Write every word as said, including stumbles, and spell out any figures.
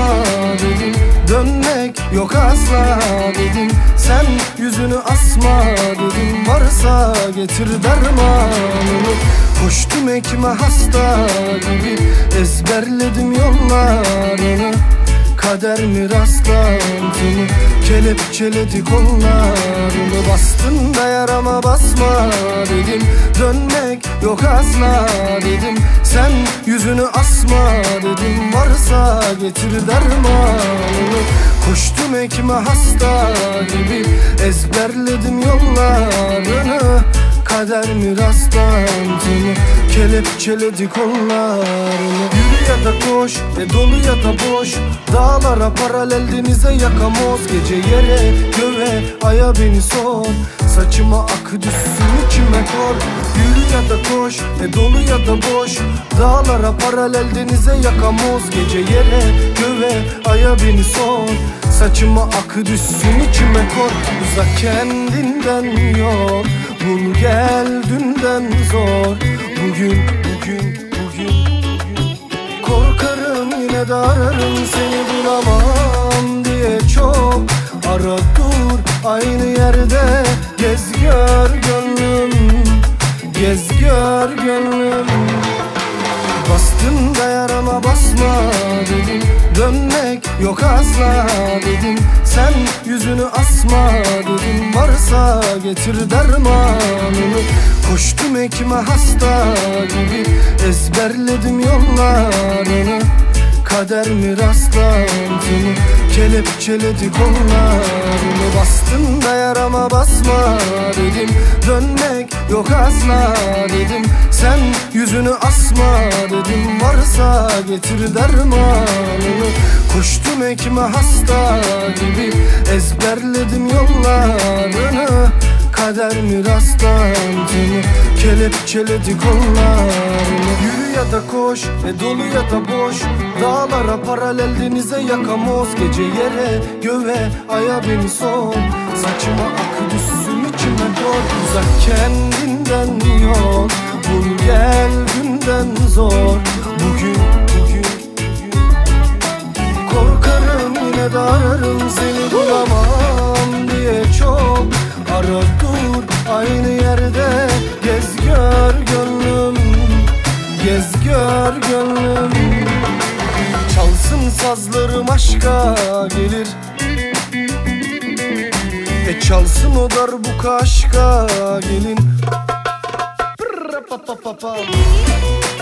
dedim, dönmek yok asla dedim. Sen yüzünü asma dedim, varsa getir dermanını. Koştum hekime hasta gibi, ezberledim yollarını. Kader mi rastlantını, kelepçeledi kollarını. Bastın da yarama basma dedim, dönmek yok asla dedim. Sen yüzünü asma dedim, varsa getir dermanını. Koştum hekime hasta gibi, ezberledim yollarını. Kader mi rastlantını, kelepçeledi kollarını. Yürü ya da koş, e dolu ya da boş. Dağlara paralel, denize yakamoz. Gece yere göğe aya beni sor. Saçıma akı düşsün içime kor. Yürü ya da koş, e dolu ya da boş. Dağlara paralel, denize yakamoz. Gece yere göğe aya beni sor. Saçıma akı düşsün içime kor. Uzak kendinden yol, bul gel dünden zor. Bugün, bugün, bugün, bugün. Korkarım yine de ararım, seni bulamam diye çok. Ara dur aynı yerde, gez gör gönlüm, gez gör gönlüm. Bastın da yarama basma dedim, dönmek yok asla dedim. Sen yüzünü asma dedim, varsa getir dermanını. Koştum hekime hasta gibi, ezberledim yollarını. Kader mi rastlantını, kelepçeledi kollarını. Bastın da yarama basma dedim, dönmek yok asla dedim. Sen yüzünü asma dedim, varsa getir dermanını. Koştum hekime hasta gibi, ezberledim yollarını. Kader mi rastlantını, kelepçeledi kollarını. Yürü ya da koş, e dolu ya da boş. Dağlara paralel, denize yakamoz. Gece yere göğe aya beni sor. Saçıma akı düşsün içime kor. Uzak kendinden yol, bul gel günden zor. Bugün, bugün, bugün. Korkarım yine de ararım, seni bulamam diye çok. Ara dur aynı yerde, gez gör gönlüm, gez gör gönlüm. Çalsın sazlarım aşka gelir, e çalsın o darbuka aşka gelin. Pırra pa pa pa pa.